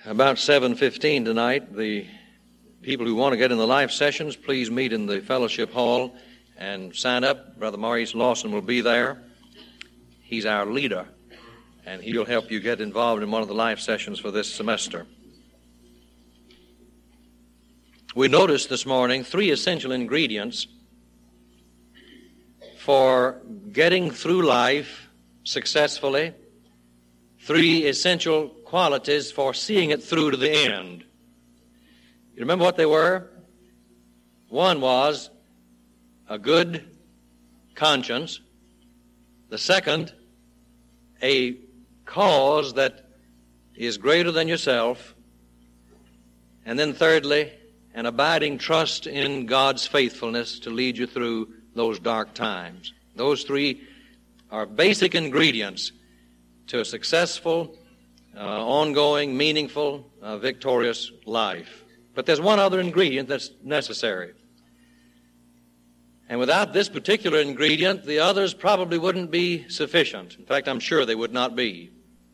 About 7:15 tonight, the people who want to get in the life sessions, please meet in the fellowship hall and sign up. Brother Maurice Lawson will be there. He's our leader, and he'll help you get involved in one of the life sessions for this semester. We noticed this morning 3 essential ingredients for getting through life successfully, 3 essential qualities for seeing it through to the end. You remember what they were? One was a good conscience. The second, a cause that is greater than yourself. And then thirdly, an abiding trust in God's faithfulness to lead you through those dark times. Those 3 are basic ingredients to a successful, ongoing, meaningful, victorious life. But there's one other ingredient that's necessary. And without this particular ingredient, the others probably wouldn't be sufficient. In fact, I'm sure they would not be.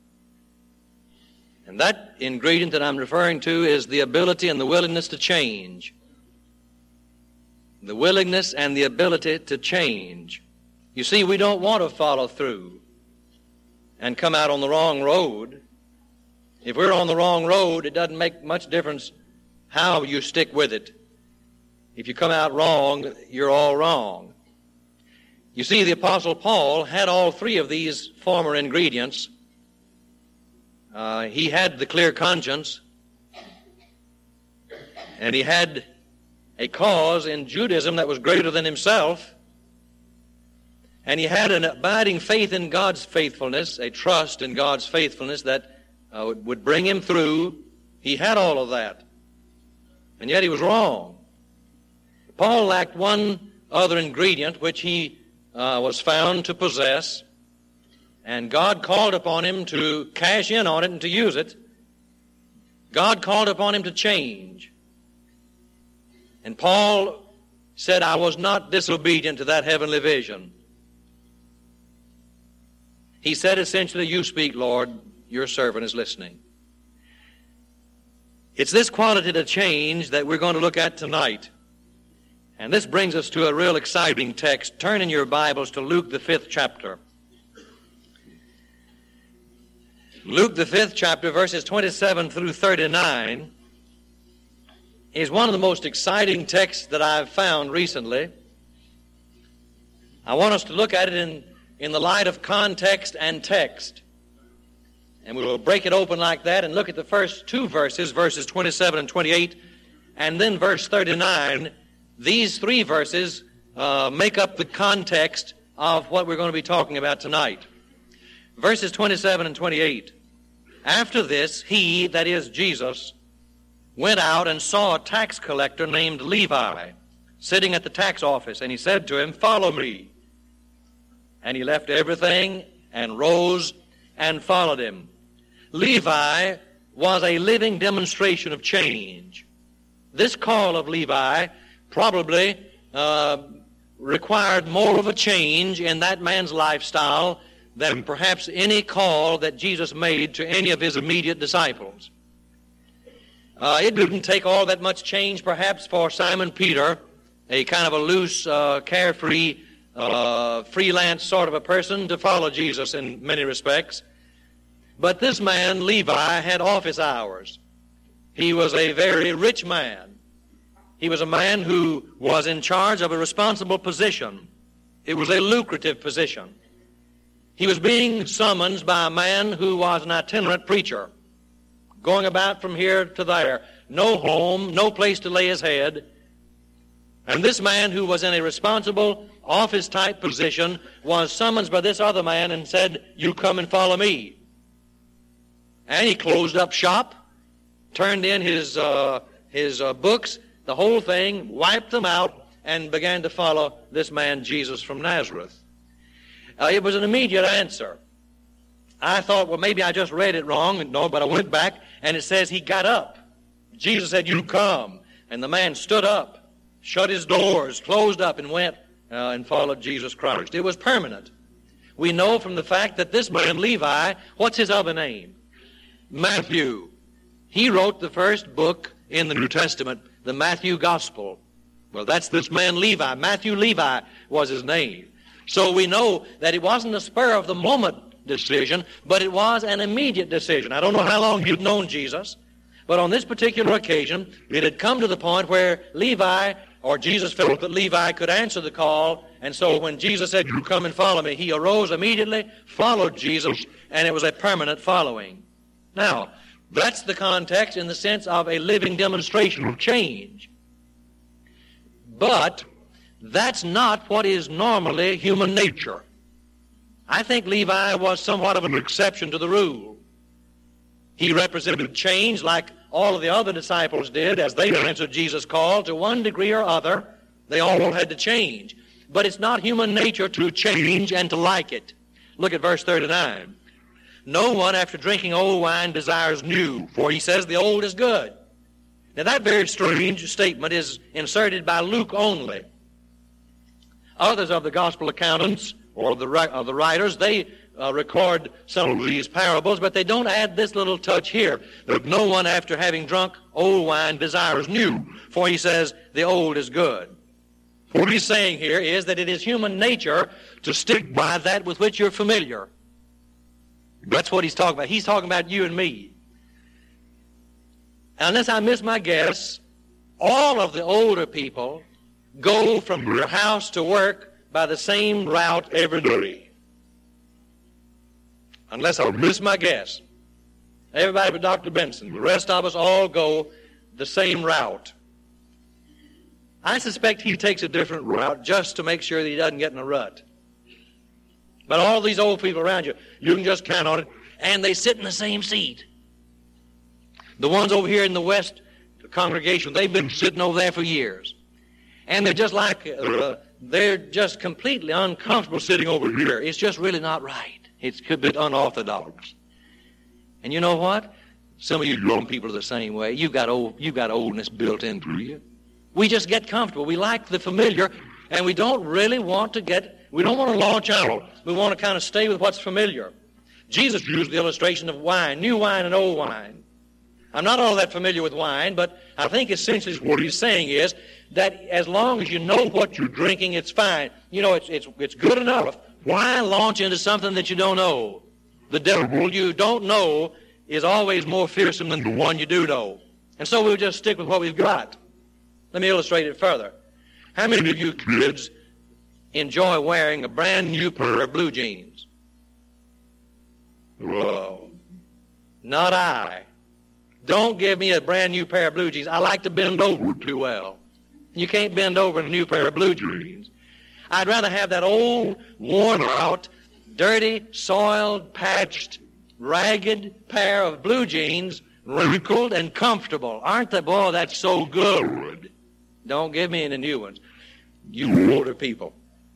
And that ingredient that I'm referring to is the ability and the willingness to change. The willingness and the ability to change. You see, we don't want to follow through and come out on the wrong road. If we're on the wrong road, it doesn't make much difference how you stick with it. If you come out wrong, you're all wrong. You see, the Apostle Paul had all 3 of these former ingredients. He had the clear conscience, and he had a cause in Judaism that was greater than himself, and he had an abiding faith in God's faithfulness, a trust in God's faithfulness that would bring him through. He had all of that, and yet he was wrong. Paul lacked one other ingredient which he was found to possess, and God called upon him to cash in on it and to use it. God called upon him to change. And Paul said, I was not disobedient to that heavenly vision. He said essentially, you speak, Lord, your servant is listening. It's this quality to change that we're going to look at tonight. And this brings us to a real exciting text. Turn in your Bibles to Luke the 5th chapter. Luke the 5th chapter, verses 27 through 39, is one of the most exciting texts that I've found recently. I want us to look at it in the light of context and text. And we will break it open like that and look at the first 2 verses, verses 27 and 28, and then verse 39. These 3 verses make up the context of what we're going to be talking about tonight. Verses 27 and 28. After this, he, that is Jesus, went out and saw a tax collector named Levi sitting at the tax office, and he said to him, follow me. And he left everything and rose and followed him. Levi was a living demonstration of change. This call of Levi probably required more of a change in that man's lifestyle than perhaps any call that Jesus made to any of his immediate disciples. It didn't take all that much change perhaps for Simon Peter, a kind of a loose, carefree, freelance sort of a person, to follow Jesus in many respects. But this man, Levi, had office hours. He was a very rich man. He was a man who was in charge of a responsible position. It was a lucrative position. He was being summoned by a man who was an itinerant preacher, going about from here to there. No home, no place to lay his head. And this man, who was in a responsible office-type position, was summoned by this other man and said, you come and follow me. And he closed up shop, turned in his books, the whole thing, wiped them out, and began to follow this man Jesus from Nazareth. It was an immediate answer. I thought, well, maybe I just read it wrong. No, but I went back, and it says he got up. Jesus said, you come. And the man stood up, shut his doors, closed up, and went and followed Jesus Christ. It was permanent. We know from the fact that this man, Levi, what's his other name? Matthew. He wrote the first book in the New Testament, the Matthew Gospel. Well, that's this man Levi. Matthew Levi was his name. So we know that it wasn't a spur-of-the-moment decision, but it was an immediate decision. I don't know how long he'd known Jesus, but on this particular occasion, it had come to the point where Levi, or Jesus felt that Levi could answer the call, and so when Jesus said, "You come and follow me," he arose immediately, followed Jesus, and it was a permanent following. Now, that's the context in the sense of a living demonstration of change. But that's not what is normally human nature. I think Levi was somewhat of an exception to the rule. He represented change like all of the other disciples did as they answered Jesus' call. To one degree or other, they all had to change. But it's not human nature to change and to like it. Look at verse 39. No one after drinking old wine desires new, for he says the old is good. Now that very strange statement is inserted by Luke only. Others of the gospel accountants or the writers, they record some of these parables, but they don't add this little touch here, that no one after having drunk old wine desires new, for he says the old is good. What he's saying here is that it is human nature to stick by that with which you're familiar. That's what he's talking about. He's talking about you and me. Unless I miss my guess, all of the older people go from their house to work by the same route every day. Unless I miss my guess. Everybody but Dr. Benson. The rest of us all go the same route. I suspect he takes a different route just to make sure that he doesn't get in a rut. But all these old people around you, you can just count on it, and they sit in the same seat. The ones over here in the West congregation, they've been sitting over there for years. And they're just like, they're just completely uncomfortable sitting over here. It's just really not right. It's a bit unorthodox. And you know what? Some of you young people are the same way. You've got oldness built into you. We just get comfortable. We like the familiar, and we don't really want to we don't want to launch out. We want to kind of stay with what's familiar. Jesus used the illustration of wine, new wine and old wine. I'm not all that familiar with wine, but I think essentially what he's saying is that as long as you know what you're drinking, it's fine. You know, it's good enough. Why launch into something that you don't know? The devil you don't know is always more fearsome than the one you do know. And so we'll just stick with what we've got. Let me illustrate it further. How many of you kids enjoy wearing a brand new pair of blue jeans? Whoa. Not I. Don't give me a brand new pair of blue jeans. I like to bend over too well. You can't bend over in a new pair of blue jeans. I'd rather have that old, worn out, dirty, soiled, patched, ragged pair of blue jeans, wrinkled and comfortable. Aren't they? Boy, that's so good. Don't give me any new ones. You older people.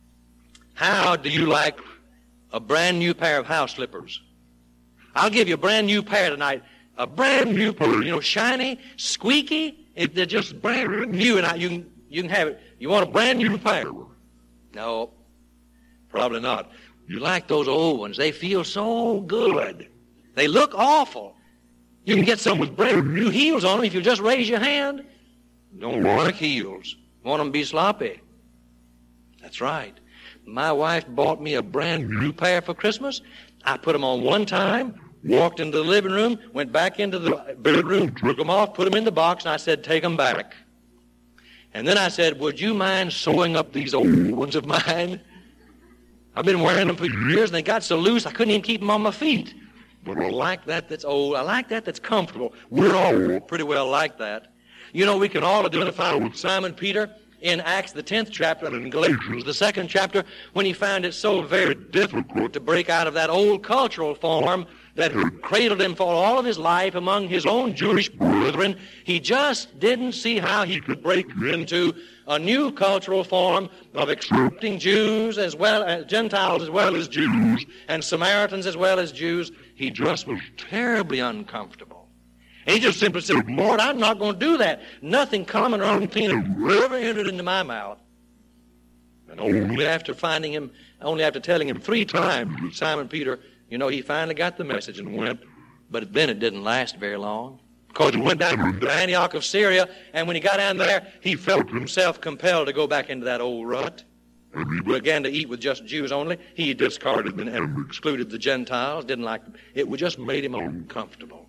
How do you like a brand new pair of house slippers? I'll give you a brand new pair tonight. A brand new pair, shiny, squeaky. They're just brand new, and you can have it. You want a brand new pair? No, probably not. You like those old ones. They feel so good. They look awful. You can get some with brand new heels on them if you just raise your hand. Don't like heels. Want them to be sloppy. That's right. My wife bought me a brand new pair for Christmas. I put them on one time, walked into the living room, went back into the bedroom, took them off, put them in the box, and I said, take them back. And then I said, would you mind sewing up these old ones of mine? I've been wearing them for years, and they got so loose I couldn't even keep them on my feet. But I like that that's old. I like that that's comfortable. We're all pretty well like that. You know, we can all identify with Simon Peter in Acts, the 10th chapter, and in Galatians, the 2nd chapter, when he found it so very difficult to break out of that old cultural form that had cradled him for all of his life among his own Jewish brethren. He just didn't see how he could break into a new cultural form of accepting Jews as well as Gentiles as well as Jews, and Samaritans as well as Jews. He just was terribly uncomfortable. And he just simply said, Lord, I'm not going to do that. Nothing common or unclean ever entered into my mouth. And only after telling him 3 times, Simon Peter, he finally got the message and went. But then it didn't last very long. Because he went down to Antioch of Syria, and when he got down there, he felt himself compelled to go back into that old rut. And he began to eat with just Jews only. He discarded and excluded the Gentiles, didn't like them. It just made him uncomfortable.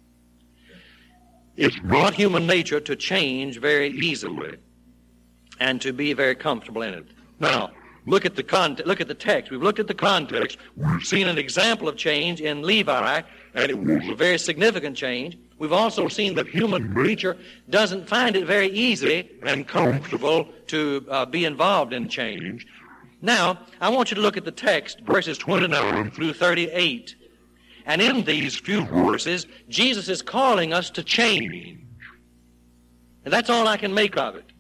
It's not human nature to change very easily and to be very comfortable in it. Now, look at the text. We've looked at the context. We've seen an example of change in Levi, and it was a very significant change. We've also seen that human nature doesn't find it very easy and comfortable to be involved in change. Now, I want you to look at the text, verses 29 through 38. And in these few verses, Jesus is calling us to change. And that's all I can make of it.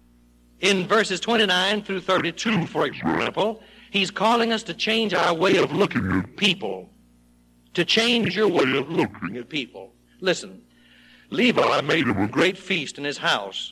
In verses 29 through 32, for example, he's calling us to change our way of looking at people. To change your way of looking at people. Listen, Levi made him a great feast in his house,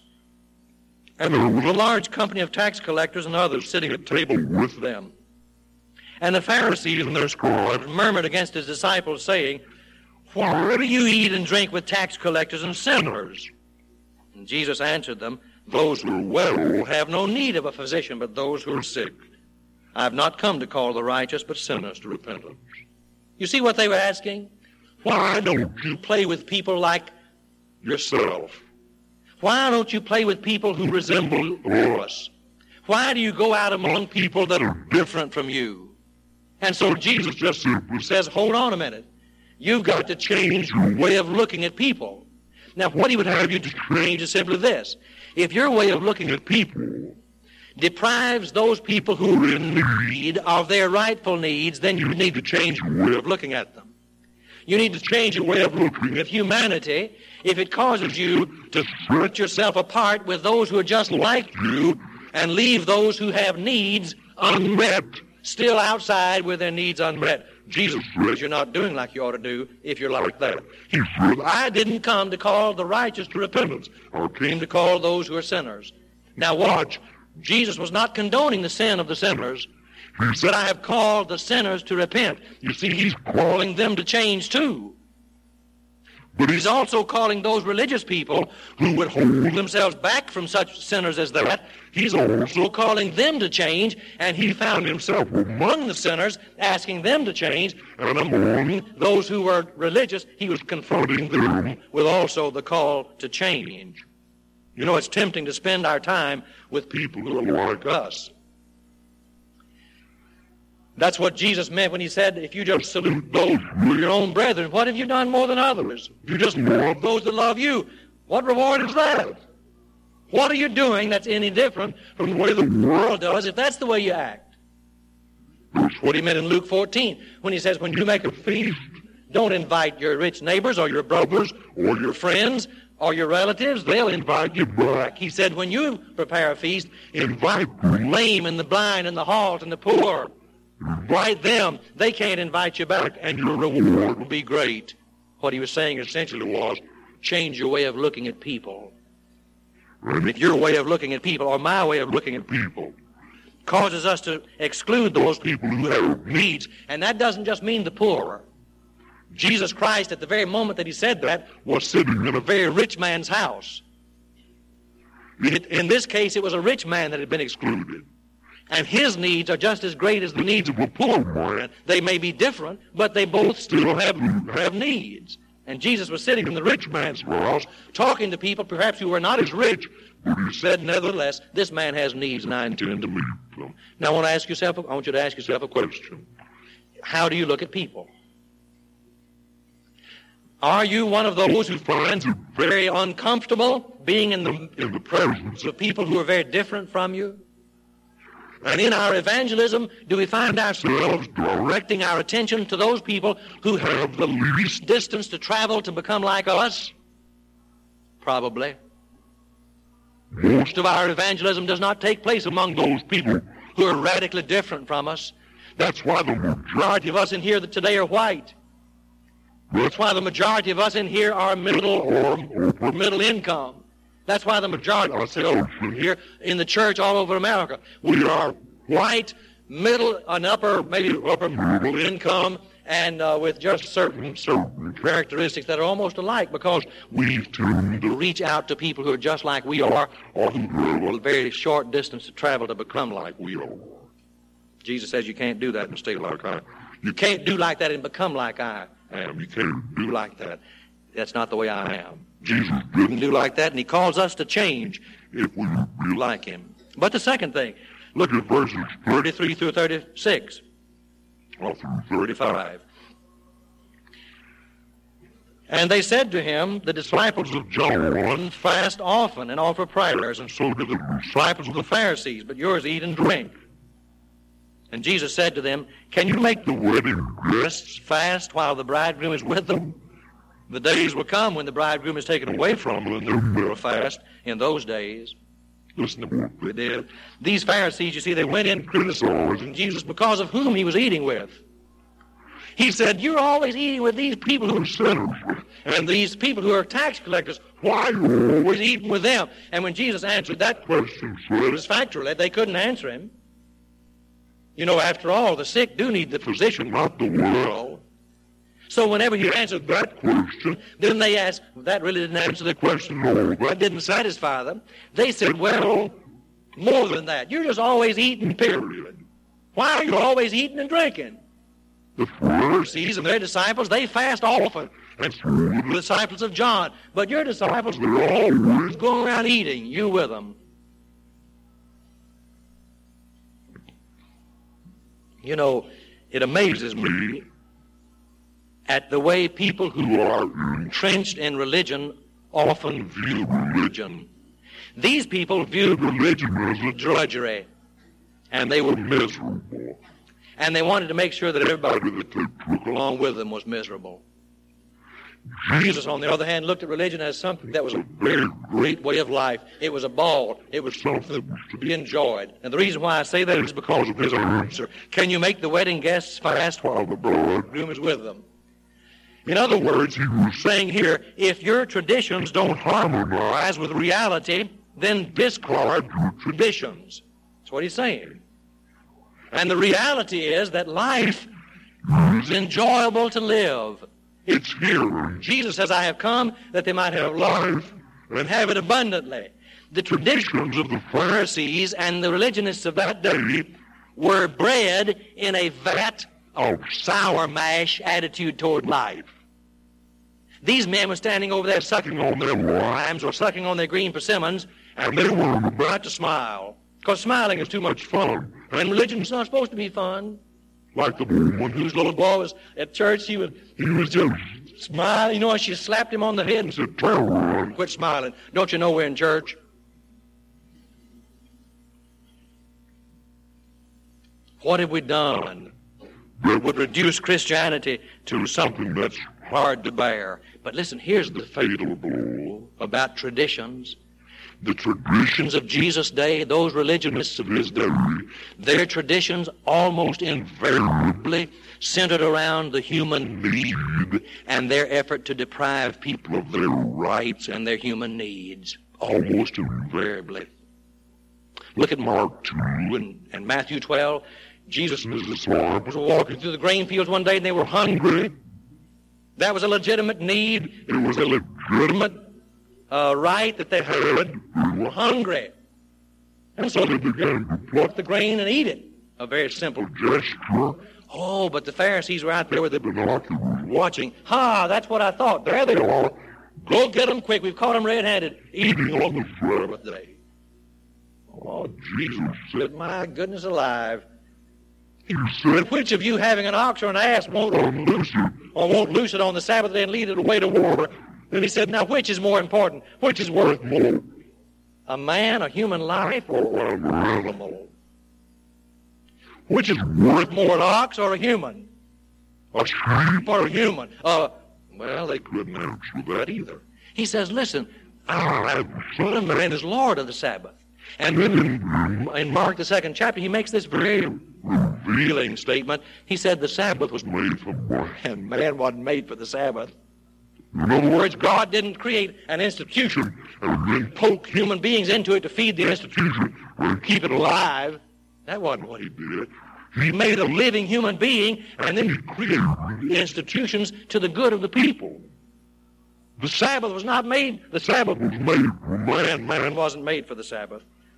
and there was a large company of tax collectors and others sitting at table with them. And the Pharisees and their scribes murmured against his disciples, saying, "Why do you eat and drink with tax collectors and sinners?" And Jesus answered them, "Those who are well have no need of a physician, but those who are sick. I have not come to call the righteous, but sinners to repentance." You see what they were asking? Why don't you play with people like yourself? Why don't you play with people who resemble us? Why do you go out among people that are different from you? And so Jesus just simply says, hold on a minute. You've got to change your way of looking at people. Now, what he would have you to change is simply this. If your way of looking at people deprives those people who are in need of their rightful needs, then you need to change your way of looking at them. You need to change your way of looking at humanity if it causes you to set yourself apart with those who are just like you and leave those who have needs unmet, still outside with their needs unmet. Jesus says you're not doing like you ought to do if you're like that. He said, I didn't come to call the righteous to repentance. I came to call those who are sinners. Now watch. Jesus was not condoning the sin of the sinners. He said, I have called the sinners to repent. You see, he's calling them to change too. But he's also calling those religious people who would hold themselves back from such sinners as that. He's also calling them to change, and he found himself among the sinners, asking them to change, and among those who were religious, he was confronting them with also the call to change. You know, it's tempting to spend our time with people who are like us. That's what Jesus meant when he said, if you just salute those who are your own brethren, what have you done more than others? If you just love those that love you, what reward is that? What are you doing that's any different from the way the world does if that's the way you act? That's what he meant in Luke 14 when he says, when you make a feast, don't invite your rich neighbors or your brothers or your friends or your relatives. They'll invite you back. He said, when you prepare a feast, invite the lame and the blind and the halt and the poor. Invite them. They can't invite you back, and your reward will be great. What he was saying essentially was, change your way of looking at people. And if your way of looking at people, or my way of looking at people, causes us to exclude those people who have needs, and that doesn't just mean the poor. Jesus Christ, at the very moment that he said that, was sitting in a very rich man's house. In this case, it was a rich man that had been excluded. And his needs are just as great as the needs of a poor man. They may be different, but they both still have needs. And Jesus was sitting in the rich man's house, talking to people perhaps who were not as rich, but he said, nevertheless, this man has needs, and I intend to meet them. Now, I want you to ask yourself a question. How do you look at people? Are you one of those who finds it very uncomfortable being in the presence of people who are very different from you? And in our evangelism, do we find ourselves directing our attention to those people who have the least distance to travel to become like us? Probably. Most of our evangelism does not take place among those people who are radically different from us. That's why the majority of us in here today are white. That's why the majority of us in here are middle or middle income. That's why the majority of us here in the church all over America, we are white, middle, and upper, maybe upper middle income, and with just certain characteristics that are almost alike, because we tend to reach out to people who are just like we are, or who have a very short distance to travel to become like we are. Jesus says you can't do that and stay like I am. You can't do like that and become like I am. You can't do like that. That's not the way I am. Jesus didn't do like that, and he calls us to change if we be like him. But the second thing, look at verses 33 through 36, or through 35. And they said to him, the disciples of John fast often and offer prayers, and so do the disciples of the Pharisees, but yours eat and drink. And Jesus said to them, can you make the wedding guests fast while the bridegroom is with them? The days will come when the bridegroom is taken away from them, and there will fast in those days. Listen to what they did. These Pharisees, you see, they went in criticizing Jesus because of whom he was eating with. He said, you're always eating with these people who are sinners, and these people who are tax collectors. Why are you always eating with them? And when Jesus answered that question satisfactorily, they couldn't answer him. You know, after all, the sick do need the physician, not the world. So whenever he answered that question, then they asked, that really didn't answer the question. No, that didn't satisfy them. They said, well, more than that. You're just always eating, period. Why are you always eating and drinking? The Pharisees and their disciples, they fast often. And so the disciples of John. But your disciples, they're always going around eating, you with them. You know, it amazes me at the way people who are entrenched in religion often view religion. These people viewed religion as a drudgery, and they were miserable. And they wanted to make sure that everybody that they took along with them was miserable. Jesus, on the other hand, looked at religion as something that was a very great way of life. It was a ball. It was something that was to be enjoyed. And the reason why I say that is because of his answer. Can you make the wedding guests fast while the bridegroom is with them? In other words, he was saying here, if your traditions don't harmonize with reality, then discard your traditions. That's what he's saying. And the reality is that life is enjoyable to live. It's here. Jesus says, I have come that they might have life and have it abundantly. The traditions of the Pharisees and the religionists of that day were bred in a vat of sour mash attitude toward life. These men were standing over there sucking on their limes or sucking on their green persimmons, and they were about to smile, because smiling is too much fun, and religion is not supposed to be fun. Like the woman whose little boy was at church, he was just smiling. You know, she slapped him on the head and said, quit smiling. Don't you know we're in church? What have we done that would reduce Christianity to something that's hard to bear? But listen, here's the fatal blow about traditions. The traditions of Jesus' day, those religionists of his day, their traditions almost invariably centered around the human need and their effort to deprive people of their rights and their human needs. Almost invariably. Look at Mark 2 and Matthew 12. Jesus and his disciples were walking through the grain fields one day and they were hungry. That was a legitimate need. It was a legitimate right that they had. They were hungry. And so they began to pluck the grain and eat it. A very simple gesture. Oh, but the Pharisees were out there with the binoculars watching. That's what I thought. There they are. Go get them quick. We've caught them red-handed, eating on the Sabbath day. Oh, Jesus said, my goodness alive. He said, which of you having an ox or an ass won't unloose it, or won't loose it on the Sabbath day and lead it away to water? Then he said, now which is more important? Which is worth more? A man, a human life, or an animal? Which is worth more, an ox or a human? A sheep or a human? Well, they couldn't answer that either. He says, listen, the Son of Man is Lord of the Sabbath. And then in Mark, the 2nd chapter, he makes this very revealing statement. He said the Sabbath was made for man. Man wasn't made for the Sabbath. In other words, God didn't create an institution and then poke human beings into it to feed the institution and keep it alive. That wasn't what he did. He made a living human being, and then he created institutions to the good of the people. The Sabbath was not made. The Sabbath was made for man. Man wasn't made for the Sabbath.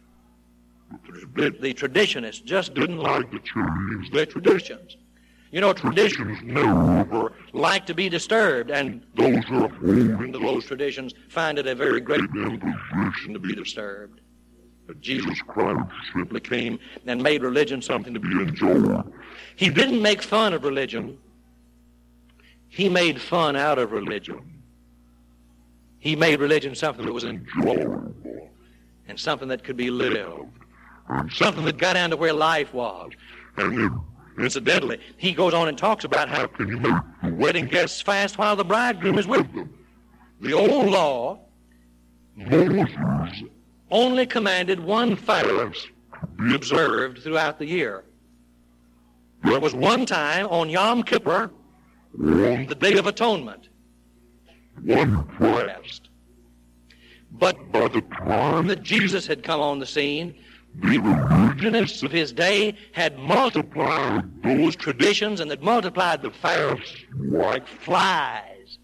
The traditionists just didn't like the church, their traditions. You know, traditions never like to be disturbed, and those who are holding to those traditions find it a very great imposition to be disturbed. But Jesus Christ simply came and made religion something to be enjoyed. He didn't make fun of religion. He made fun out of religion. He made religion something that was enjoyable and something that could be lived, and something that got down to where life was. And incidentally, he goes on and talks about how can you make the wedding guests fast while the bridegroom is with them. The old law, Moses only commanded one fast to be observed throughout the year. There was one time on Yom Kippur, on the Day of Atonement, one fast. But by the time that Jesus had come on the scene, the religionists of his day had multiplied those traditions and had multiplied the fasts like flies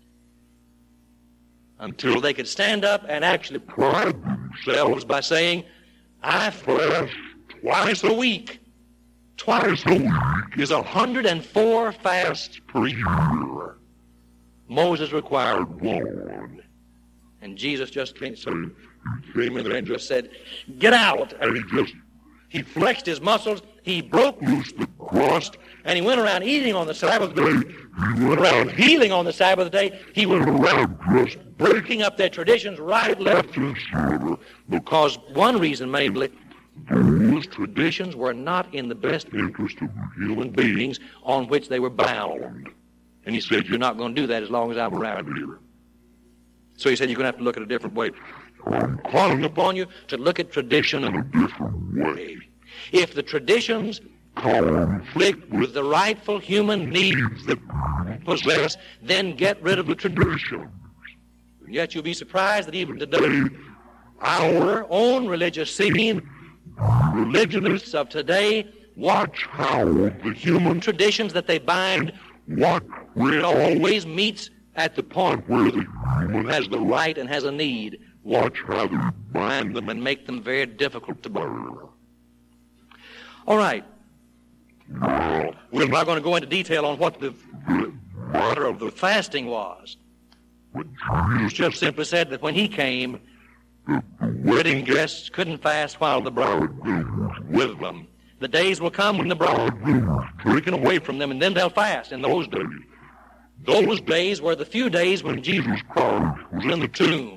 until they could stand up and actually pride themselves by saying, I fast twice a week. Twice a week is 104 fasts per year. Moses required one. And Jesus just came in there and just said, get out. And he flexed his muscles, he broke loose the crust, and he went around eating on the Sabbath day. He went around healing on the Sabbath day. He went around just breaking up their traditions right, left, and center. Because one reason mainly, those traditions were not in the best interest of human beings on which they were bound. And he said, you're not going to do that as long as I'm around here. So he said, you're going to have to look at it a different way. I'm calling upon you to look at tradition in a different way. If the traditions conflict with the rightful human needs that we possess, then get rid of the traditions. And yet you'll be surprised that even today, our own religious scene, religionists of today, watch how the human traditions that they bind, watch where it always meets at the point where the human has the right and has a need. Watch how they bind them and make them very difficult to bear. All right. We're not going to go into detail on what the matter of the fasting was. Jesus just simply said that when he came, the wedding guests couldn't fast while the bridegroom was with them. The days will come when the bridegroom is taken away from them, and then they'll fast in those days. Those days were the few days when Jesus Christ was in the tomb.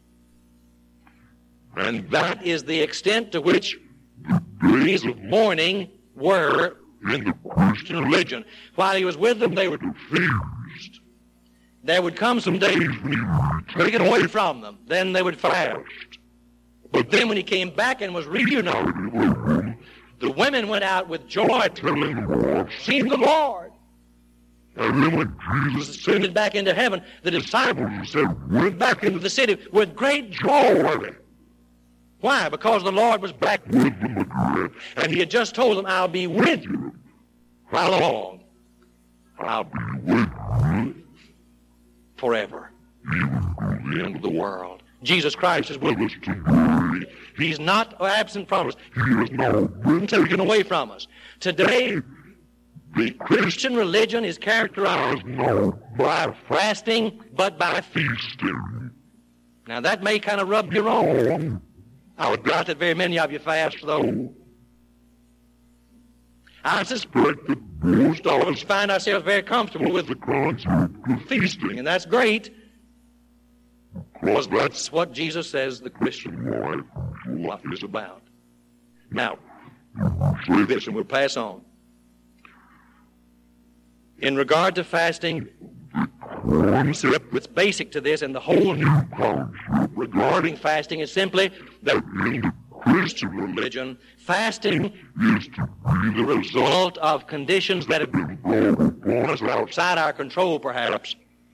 And that is the extent to which the days of mourning were in the Christian religion. While he was with them, they were to feast. There would come some days when he was taken away from them. Then they would fast. But then when he came back and was reunited with them, the women went out with joy, telling the Lord, seen the Lord. And then when Jesus ascended back into heaven, the disciples went back into the city with great joy. Why? Because the Lord was back with them again. And he had just told them, I'll be with you. How long? I'll be with you forever. Even to the end of the world. Jesus Christ is with us today. He's not absent from us. He has not been taken away from us. Today, the Christian religion is characterized not by fasting, but by feasting. Now that may kind of rub you wrong. I would doubt that very many of you fast, though. I suspect that most of us find ourselves very comfortable with the concept of feasting, and that's great, because that's what Jesus says the Christian life is about. Now, through this, and we'll pass on. In regard to fasting, what's basic to this and the whole new concept regarding fasting is simply that in the Christian religion, fasting is to be the result of conditions that have been brought upon us outside our control, perhaps.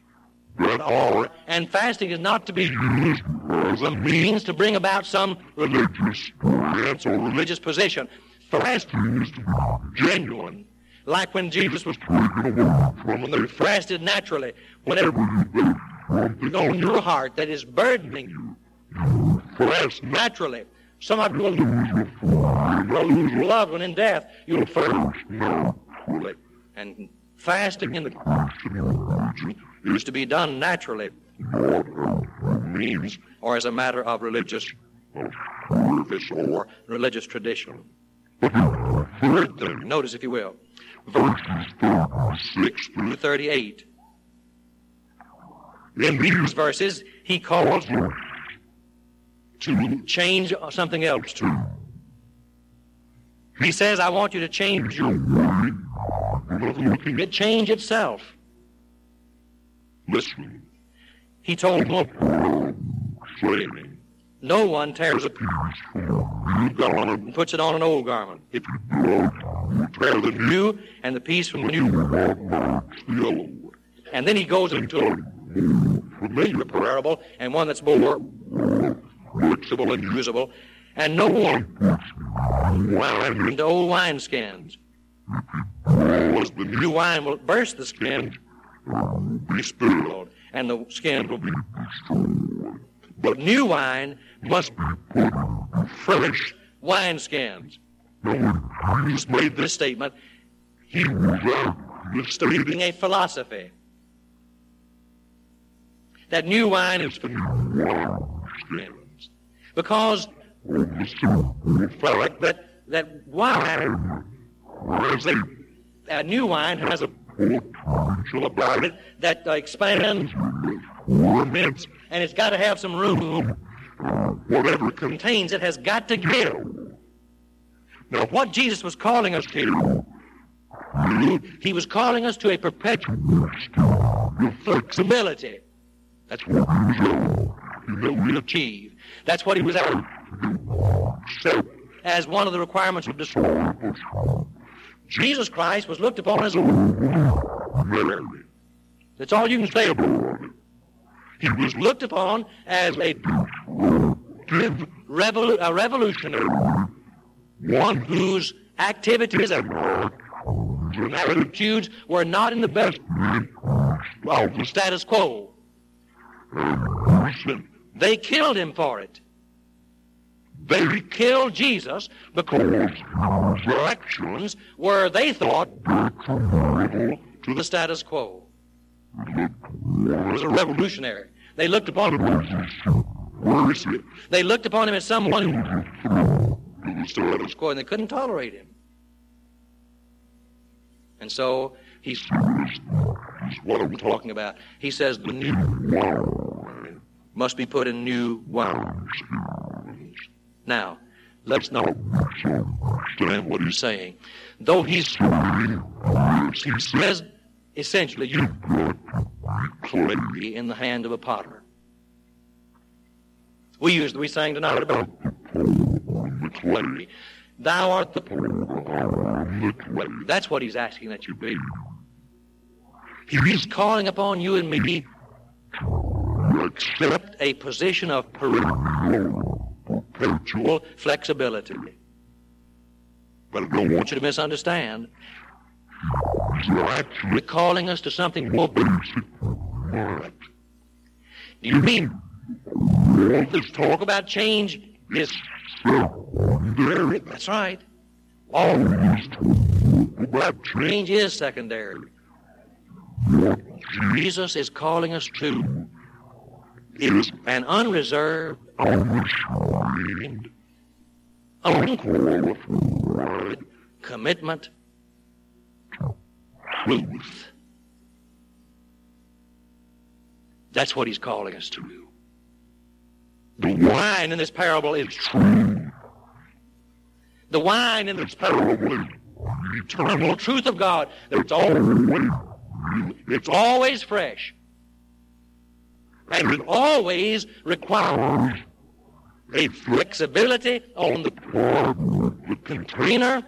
And fasting is not to be used as a means to bring about some religious stance or religious position. fasting is genuine. Like when Jesus was taken away from them, they fasted naturally. Whenever something on your heart that is burdening you, fast naturally. Some of you will lose your loved one in death. You'll fast naturally. And fasting in the Christian religion is to be done naturally, means or as a matter of religious service or religious tradition. Third thing, notice if you will, verses 36 through 38. In these verses, he calls to change something else too. He says, I want you to change your way of looking at change itself. Listen, he told them, saying, no one tears a piece from a new garment and puts it on an old garment. If you do, you tear the new and the piece from the new the old. And then he goes into a familiar parable and one that's more flexible and usable. And no one puts wine into old wineskins. Because the new wine will burst the skin, be spilled, and the skin will be destroyed. But new wine must be put in fresh wineskins. Now, when Jesus made this statement, he was stating a philosophy. That new wine is for new wineskins. Because the fact that wine, a new wine has a potential about it that expands, ferments, and it's got to have some room. Whatever it contains, it has got to give. Now, what Jesus was calling us to, he was calling us to a perpetual flexibility. That's what we achieve. That's what he was after. So, as one of the requirements of disciples, Jesus Christ was looked upon as a Mary. That's all you can say about it. He was looked upon as a revolutionary, one whose activities and attitudes were not in the best of the status quo. They killed him for it. They killed Jesus because his actions were, they thought, to the status quo. He was a revolutionary. They looked upon him. They looked upon him as someone to the status quo, and they couldn't tolerate him. And so he's what are we talking about? He says the new wine must be put in new wine. Now, let's not understand what he's saying. Though he says essentially, you put clay in the hand of a potter. We sang tonight about the clay. Thou art the clay. That's what he's asking that you be. He's calling upon you and me to accept a position of perpetual flexibility. But I don't want you to misunderstand. You're actually calling us to something more basic. Do you mean this talk about change is secondary? That's right. Always about change is secondary. What Jesus is calling us to is an unreserved, unrestrained, unqualified commitment to truth. That's what he's calling us to do. The wine in this parable is true. The wine in this parable is the eternal truth of God. It's always fresh. And it always requires a flexibility on the part of the container.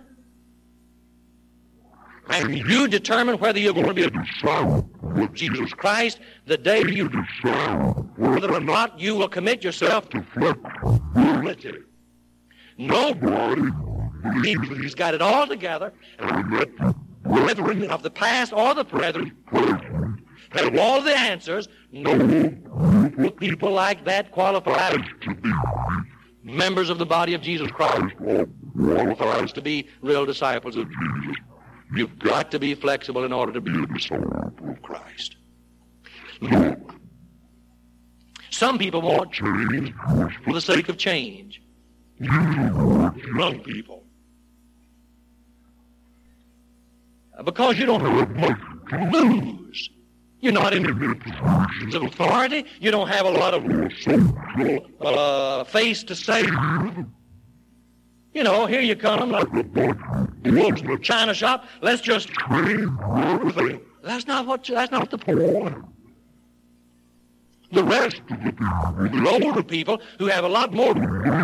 And you determine whether you're going to be a disciple of Jesus Christ the day you decide whether or not you will commit yourself to flexibility. Nobody believes that he's got it all together, and the brethren of the past or the brethren have all the answers. No people like that qualify to be members of the body of Jesus Christ, or qualified to be real disciples of Jesus. You've got to be flexible in order to be a disciple of Christ. Look, some people want change for the sake of change. Young people. Because you don't have much to lose. You're not in positions of authority. You don't have a lot of social face to say. You know, here you come like the china shop. Let's just trade. That's not the point. The rest of the people, the older people who have a lot more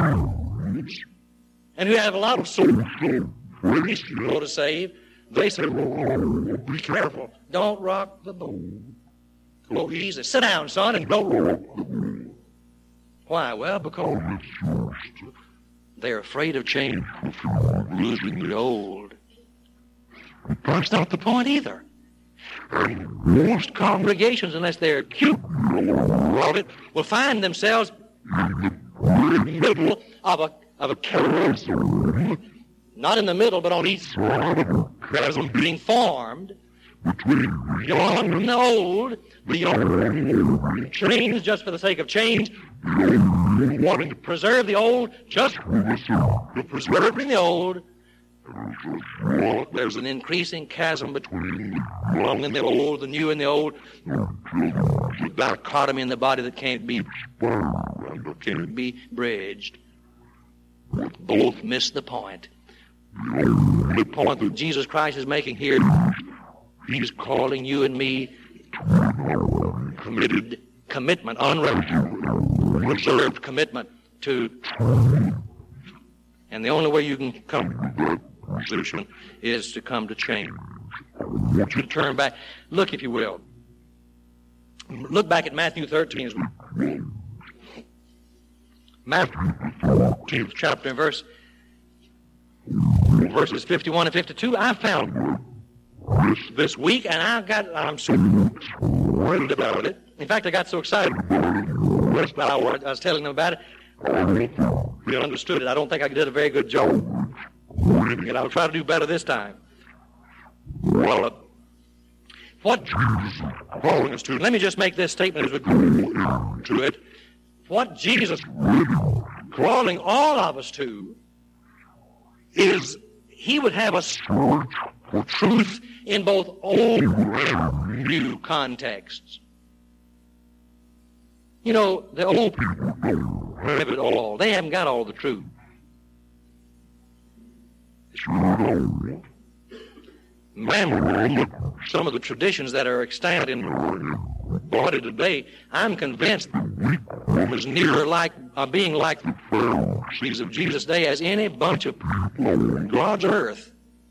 and who have a lot of social grace to save, they say, oh, be careful. Don't rock the boat. Go easy. Sit down, son, and don't rock the boat. Why? Well, because they're afraid of change, losing the old. That's not the point either. And most congregations, unless they're acute about it, will find themselves in the middle of a chasm, not in the middle, but on each side of a chasm being formed between the young and the old, the young and the old. Change just for the sake of change, wanting to preserve the old just for the sake of preserving the old. There's an increasing chasm between the young and the old, the new and the old. The dichotomy in the body that can't be bridged. Both miss the point. The point that Jesus Christ is making here, he's calling you and me commitment, unreserved commitment to truth. And the only way you can come to that position is to come to change. I want you to turn back. Look, if you will. Look back at Matthew 13. Matthew 14th chapter and verses 51 and 52. I found this week, and I'm so worried about it. In fact, I got so excited I was telling them about it. We understood it. I don't think I did a very good job. And I'll try to do better this time. Well, what Jesus is calling us to, let me just make this statement as we go to it. What Jesus is calling all of us to is he would have us search for truth in both old and new contexts. You know, the old people don't have it all. They haven't got all the truth. Man, some of the traditions that are extant in the body today, I'm convinced is nearer being like the Pharisees of Jesus' day as any bunch of people on God's earth.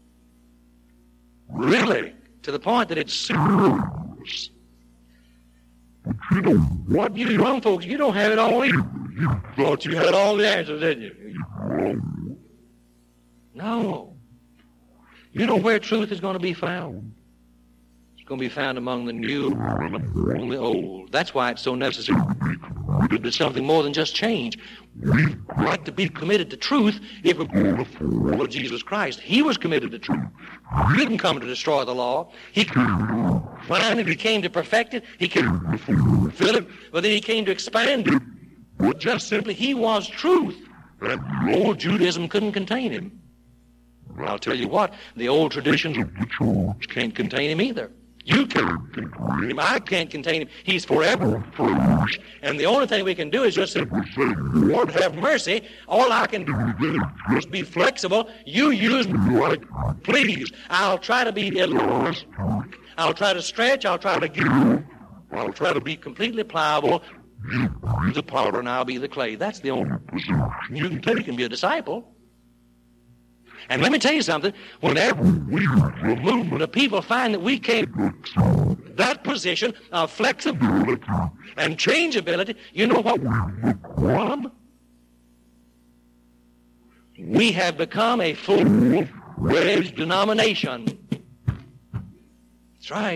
Really, to the point that it's serious. You know what, you young folks, you don't have it all either. You thought you had all the answers, didn't you? No. You know where truth is going to be found? It's going to be found among the new and among the old. That's why it's so necessary to do something more than just change. We've got to be committed to truth if we're going to follow Jesus Christ. He was committed to truth. He didn't come to destroy the law. He came to find it. He came to perfect it. He came to fulfill it. But then he came to expand it. But just simply, he was truth. And the old Judaism couldn't contain him. I'll tell you what, the old traditions of the church can't contain him either. You can't contain him. I can't contain him. He's forever first. And the only thing we can do is just say, Lord, have mercy. All I can do is just be flexible. You use me like please. I'll try to be elastic. I'll try to stretch. I'll try to give. I'll try to be completely pliable. You be the powder and I'll be the clay. That's the only position you can take and be a disciple. And let me tell you something, whenever we a movement of people find that we can't that position of flexibility and changeability, you know what we want? We have become a full-fledged denomination. That's right.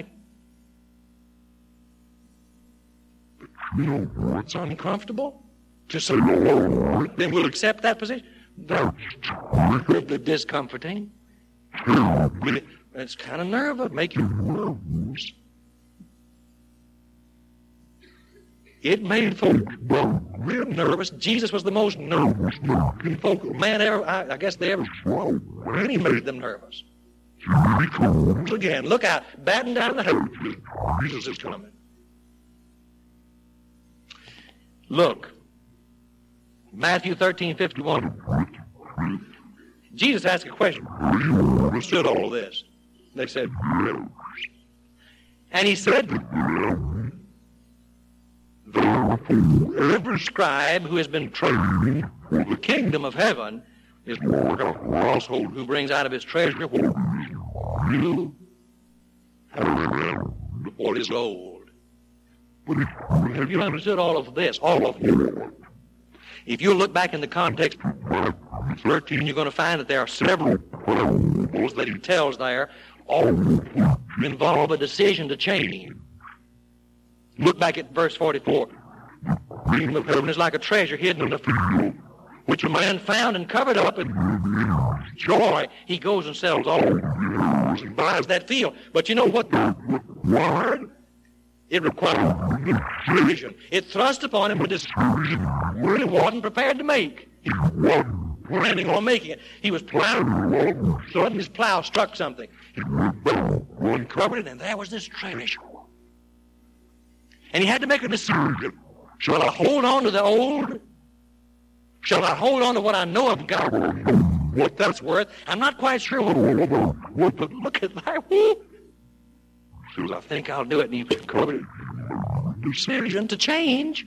You know, it's uncomfortable to say, Lord, then we'll accept that position. That's terribly discomforting. It's kind of nervous, make you nervous. It made folks real nervous. Jesus was the most nervous man ever, I guess they ever saw. And he made them nervous. Again, look out, batten down the hatches. Jesus is coming. Look, Matthew 13:51. Jesus asked a question. Who understood all this? They said, yes. And he said, every scribe who has been trained for the kingdom of heaven is like a household who brings out of his treasure what is gold. Have you understood all of this? All of it. If you look back in the context of 13, you're going to find that there are several parables that he tells there, all involve a decision to change. Look back at verse 44. The kingdom of heaven is like a treasure hidden in the field, which a man found and covered up, and joy, he goes and sells all and buys that field. But you know what? It required decision. It thrust upon him a decision he really wasn't prepared to make. He wasn't planning on making it. He was plowing, all of a sudden his plow struck something. He uncovered it, and there was this treasure. And he had to make a decision. Shall I hold on to the old? Shall I hold on to what I know of God? What that's worth? I'm not quite sure what, but look at that. So I think I'll do it. And he covered it. Decision to change.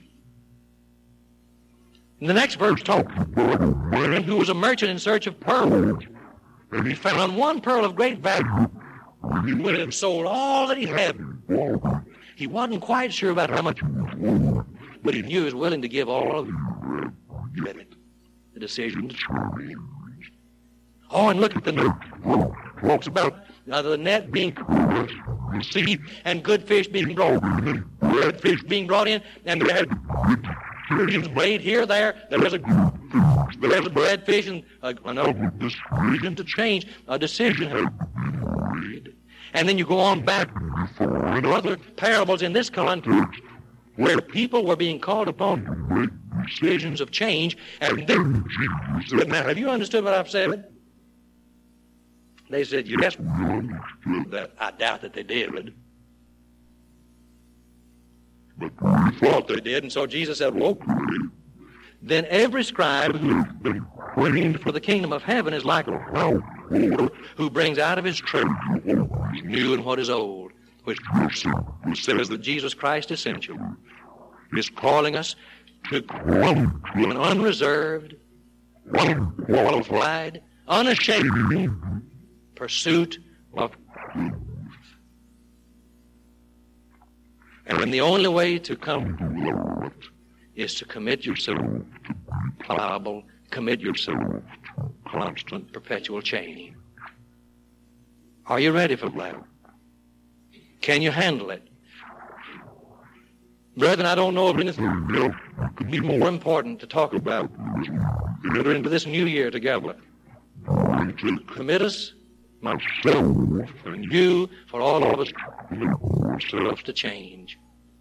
And the next verse talks about a man who was a merchant in search of pearls. And he found one pearl of great value. And he went and sold all that he had. He wasn't quite sure about how much, but he knew he was willing to give all of it. The decision to change. Oh, and look at the note. Talks about the net being received and good fish being brought in, red fish being brought in, and they had trillions laid here, there. There's a bread fish and another decision to change. A decision has been made. And then you go on back in other parables in this context where people were being called upon to make decisions of change. And then Jesus said, now, have you understood what I've said? They said, yes, we understood that. I doubt that they did. But we thought they did. And so Jesus said, well, then every scribe who has been trained for the kingdom of heaven is like a householder who brings out of his treasure what is new and what is old, which says that Jesus Christ essentially is calling us to come to an unreserved, unqualified, unashamed pursuit of truth. And the only way to come to the Lord is to commit yourself to be pliable, commit yourself to constant, perpetual change. Are you ready for that? Can you handle it? Brethren, I don't know if anything could be more important to talk about to enter into this new year together. To commit us, myself, and you, for all of us, to commit ourselves to change.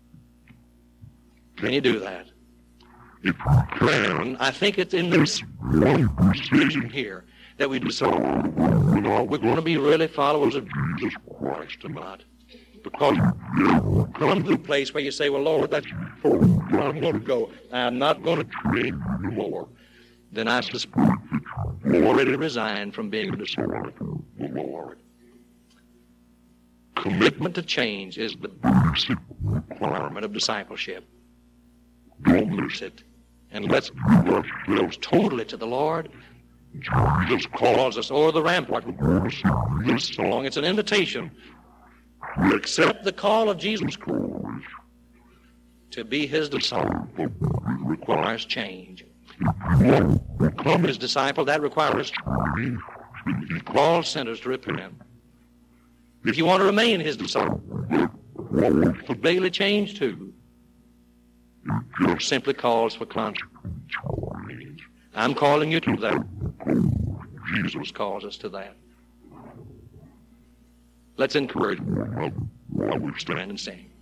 Can you do that? If we can, I think it's in this one decision here that we decide, we're going to be really followers of Jesus Christ or not. Because you come to a place where you say, well, Lord, that's where I'm going to go. I'm not going to change anymore. Then I suspect you already resigned from being a disciple of the Lord. Commitment to change is the basic requirement of discipleship. Don't miss it. And let's give ourselves totally to the Lord. Jesus calls us over the rampart. This song, it's an invitation. We accept the call of Jesus Christ. To be his disciple requires change. If you want to become his disciple, that requires all sinners to repent. If you want to remain his disciple, for daily change too, it simply calls for conscience. I'm calling you to that. Jesus calls us to that. Let's encourage him while we stand and sing.